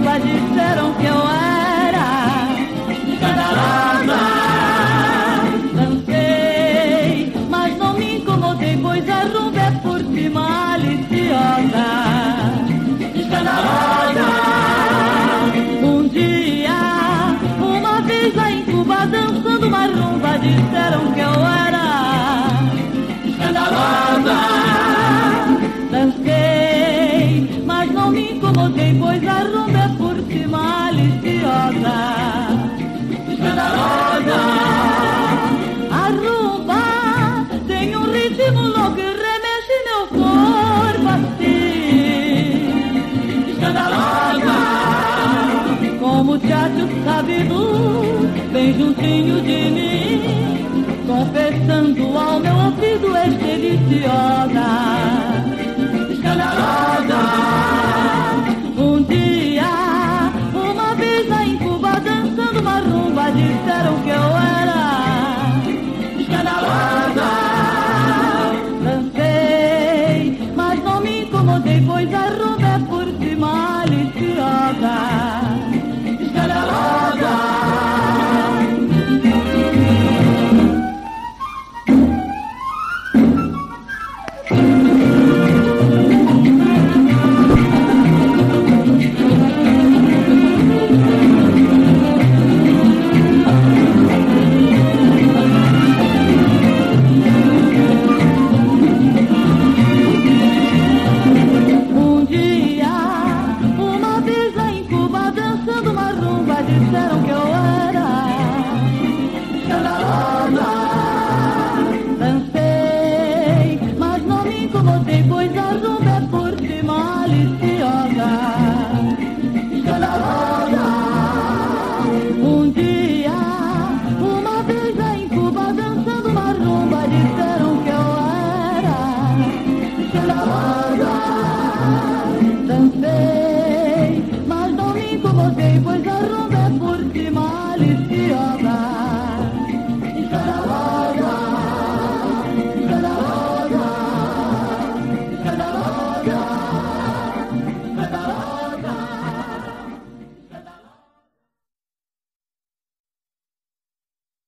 rumba disseram que eu era escandalosa. Dancei, mas não me incomodei, pois a rumba é por si maliciosa. Escandalosa. Um dia, uma vez lá em Cuba, dançando uma rumba, disseram que eu era escandalosa. Dancei, mas não me incomodei, pois a rumba é por si maliciosa. Escandalosa. A rumba tem um ritmo louco e remexe meu corpo assim. Escandalosa. Como o teatro sabido, bem juntinho de mim, confessando ao meu ouvido, és deliciosa. Escandalosa. Um dia, uma vez lá em Cuba, dançando uma rumba, disseram que eu era escandalosa. Dancei, mas não me incomodei, pois a rumba é por si maliciosa.